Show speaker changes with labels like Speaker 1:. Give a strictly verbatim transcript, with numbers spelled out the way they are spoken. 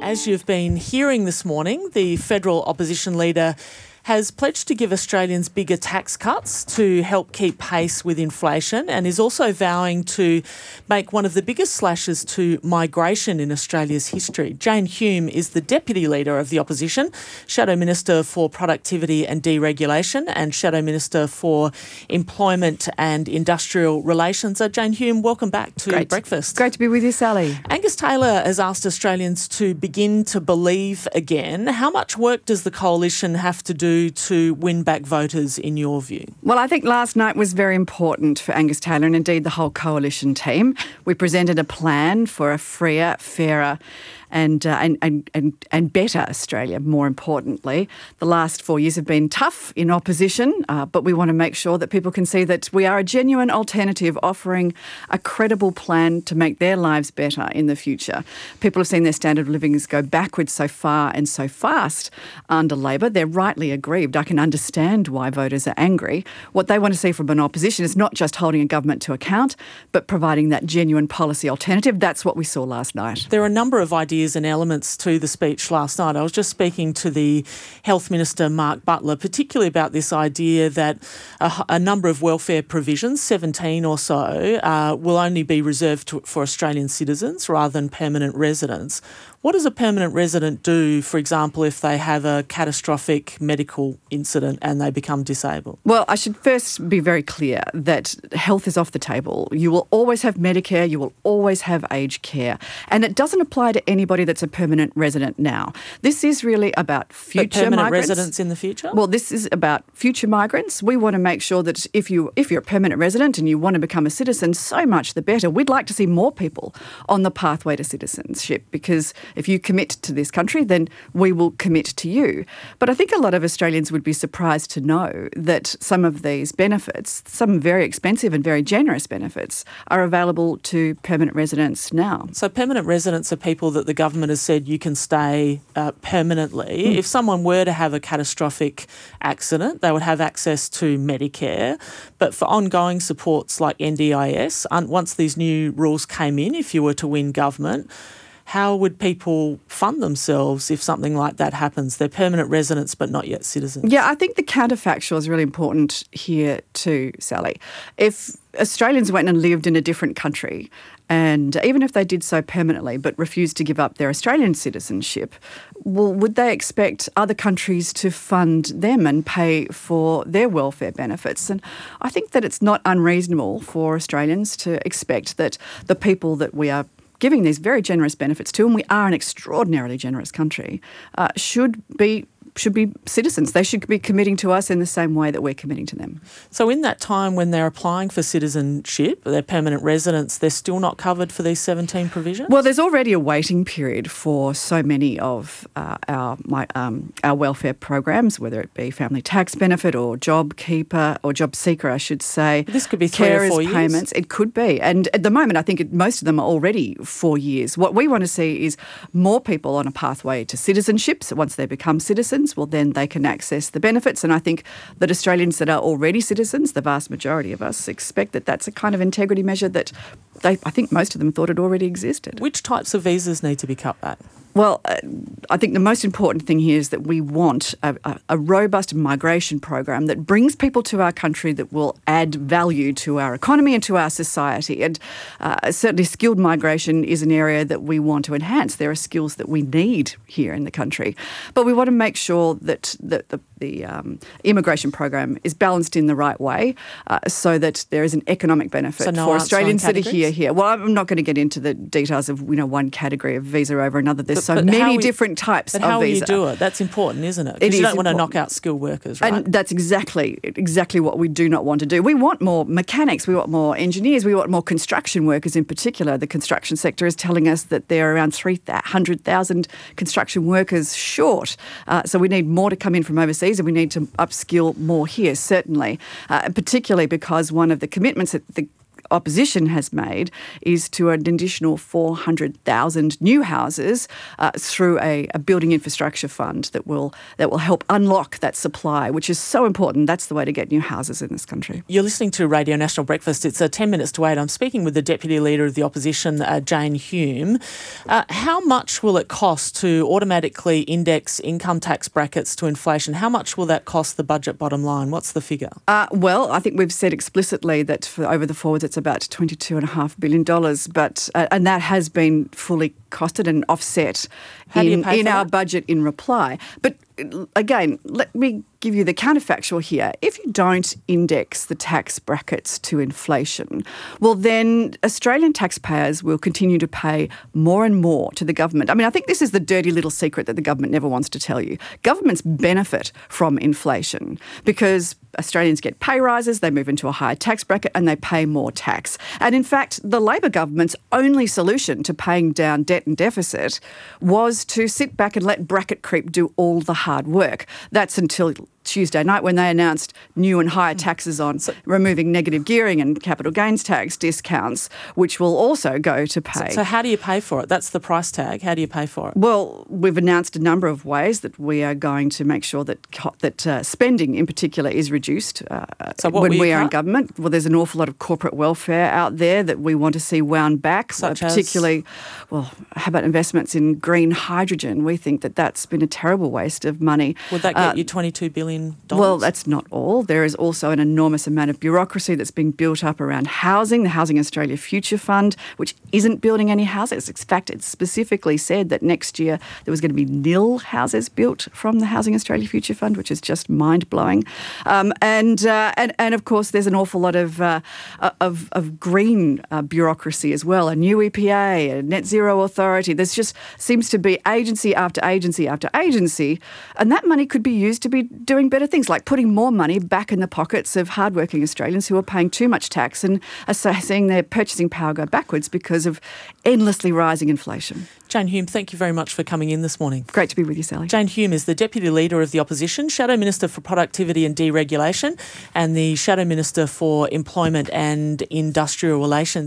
Speaker 1: As you've been hearing this morning, the federal opposition leader has pledged to give Australians bigger tax cuts to help keep pace with inflation, and is also vowing to make one of the biggest slashes to migration in Australia's history. Jane Hume is the Deputy Leader of the Opposition, Shadow Minister for Productivity and Deregulation, and Shadow Minister for Employment and Industrial Relations. Uh, Jane Hume, welcome back to
Speaker 2: Great.
Speaker 1: Breakfast.
Speaker 2: Great to be with you, Sally.
Speaker 1: Angus Taylor has asked Australians to begin to believe again. How much work does the Coalition have to do to win back voters, in your view?
Speaker 2: Well, I think last night was very important for Angus Taylor and indeed the whole Coalition team. We presented a plan for a freer, fairer and, uh, and, and, and, and better Australia, more importantly. The last four years have been tough in opposition, uh, but we want to make sure that people can see that we are a genuine alternative, offering a credible plan to make their lives better in the future. People have seen their standard of living go backwards so far and so fast under Labor. They're rightly aggrieved. I can understand why voters are angry. What they want to see from an opposition is not just holding a government to account, but providing that genuine policy alternative. That's what we saw last night.
Speaker 1: There are a number of ideas and elements to the speech last night. I was just speaking to the Health Minister, Mark Butler, particularly about this idea that a, a number of welfare provisions, seventeen or so, uh, will only be reserved to, for Australian citizens rather than permanent residents. What does a permanent resident do, for example, if they have a catastrophic medical incident and they become disabled?
Speaker 2: Well, I should first be very clear that health is off the table. You will always have Medicare, you will always have aged care, and it doesn't apply to anybody that's a permanent resident now. This is really about future
Speaker 1: but permanent
Speaker 2: migrants.
Speaker 1: residents in the future?
Speaker 2: Well, this is about future migrants. We want to make sure that if, you, if you're a permanent resident and you want to become a citizen, so much the better. We'd like to see more people on the pathway to citizenship, because if you commit to this country, then we will commit to you. But I think a lot of Australians would be surprised to know that some of these benefits, some very expensive and very generous benefits, are available to permanent residents now.
Speaker 1: So permanent residents are people that the government has said you can stay uh, permanently. Mm. If someone were to have a catastrophic accident, they would have access to Medicare. But for ongoing supports like N D I S, un- once these new rules came in, if you were to win government, how would people fund themselves if something like that happens? They're permanent residents but not yet citizens.
Speaker 2: Yeah, I think the counterfactual is really important here too, Sally. If Australians went and lived in a different country, and even if they did so permanently but refused to give up their Australian citizenship, well, would they expect other countries to fund them and pay for their welfare benefits? And I think that it's not unreasonable for Australians to expect that the people that we are giving these very generous benefits to, and we are an extraordinarily generous country, uh, should be should be citizens. They should be committing to us in the same way that we're committing to them.
Speaker 1: So in that time when they're applying for citizenship, they're permanent residents, they're still not covered for these seventeen provisions?
Speaker 2: Well, there's already a waiting period for so many of uh, our my, um, our welfare programs, whether it be family tax benefit or job keeper or job seeker, I should say.
Speaker 1: But this could be three or four years.
Speaker 2: Payments. It could be. And at the moment, I think it, most of them are already four years. What we want to see is more people on a pathway to citizenship. So once they become citizens, well, then they can access the benefits. And I think that Australians that are already citizens, the vast majority of us, expect that that's a kind of integrity measure that they, I think most of them thought it already existed.
Speaker 1: Which types of visas need to be cut back?
Speaker 2: Well, uh, I think the most important thing here is that we want a, a, a robust migration program that brings people to our country that will add value to our economy and to our society. And uh, certainly skilled migration is an area that we want to enhance. There are skills that we need here in the country. But we want to make sure that the, the, the um, immigration program is balanced in the right way uh, so that there is an economic benefit
Speaker 1: so no
Speaker 2: for Australians that are
Speaker 1: categories?
Speaker 2: here. Here, Well, I'm not going to get into the details of you know one category of visa over another. There's
Speaker 1: But,
Speaker 2: so
Speaker 1: but
Speaker 2: many
Speaker 1: we,
Speaker 2: different types
Speaker 1: but
Speaker 2: of
Speaker 1: how
Speaker 2: visa.
Speaker 1: will you do it? That's important, isn't it?
Speaker 2: It
Speaker 1: Because you
Speaker 2: is
Speaker 1: don't want to
Speaker 2: important.
Speaker 1: knock out skilled workers, right?
Speaker 2: And that's exactly exactly what we do not want to do. We want more mechanics, we want more engineers, we want more construction workers in particular. The construction sector is telling us that there are around three hundred thousand construction workers short. Uh, so we need more to come in from overseas, and we need to upskill more here, certainly, uh, particularly because one of the commitments that the opposition has made is to an additional four hundred thousand new houses uh, through a, a building infrastructure fund that will that will help unlock that supply, which is so important. That's the way to get new houses in this country.
Speaker 1: You're listening to Radio National Breakfast. It's uh, ten minutes to eight. I'm speaking with the Deputy Leader of the Opposition, uh, Jane Hume. Uh, how much will it cost to automatically index income tax brackets to inflation? How much will that cost the budget bottom line? What's the figure?
Speaker 2: Uh, well, I think we've said explicitly that for over the forwards it's about twenty-two point five billion dollars, but uh, and that has been fully costed and offset
Speaker 1: How do you
Speaker 2: in,
Speaker 1: pay
Speaker 2: in
Speaker 1: for
Speaker 2: our
Speaker 1: that?
Speaker 2: budget in reply. But again, let me give you the counterfactual here. If you don't index the tax brackets to inflation, well then Australian taxpayers will continue to pay more and more to the government. I mean, I think this is the dirty little secret that the government never wants to tell you. Governments benefit from inflation because Australians get pay rises, they move into a higher tax bracket and they pay more tax. And in fact, the Labor government's only solution to paying down debt and deficit was to sit back and let bracket creep do all the hard work. That's until Tuesday night when they announced new and higher taxes on so, removing negative gearing and capital gains tax discounts, which will also go to pay.
Speaker 1: So, so how do you pay for it? That's the price tag. How do you pay for it?
Speaker 2: Well, we've announced a number of ways that we are going to make sure that that uh, spending in particular is reduced uh,
Speaker 1: so what
Speaker 2: when
Speaker 1: will
Speaker 2: we
Speaker 1: you
Speaker 2: are
Speaker 1: cut?
Speaker 2: in government. Well, there's an awful lot of corporate welfare out there that we want to see wound back,
Speaker 1: Such
Speaker 2: uh, particularly,
Speaker 1: as?
Speaker 2: well, how about investments in green hydrogen? We think that that's been a terrible waste of money.
Speaker 1: Would that get
Speaker 2: uh,
Speaker 1: you twenty-two billion dollars?
Speaker 2: Well, that's not all. There is also an enormous amount of bureaucracy that's being built up around housing, the Housing Australia Future Fund, which isn't building any houses. In fact, it specifically said that next year there was going to be nil houses built from the Housing Australia Future Fund, which is just mind-blowing. Um, and, uh, and and of course, there's an awful lot of uh, of, of green uh, bureaucracy as well. A new E P A, a net zero authority. There's just seems to be agency after agency after agency, and that money could be used to be doing better things, like putting more money back in the pockets of hardworking Australians who are paying too much tax and are seeing their purchasing power go backwards because of endlessly rising inflation.
Speaker 1: Jane Hume, thank you very much for coming in this morning.
Speaker 2: Great to be with you, Sally.
Speaker 1: Jane Hume is the Deputy Leader of the Opposition, Shadow Minister for Productivity and Deregulation, and the Shadow Minister for Employment and Industrial Relations.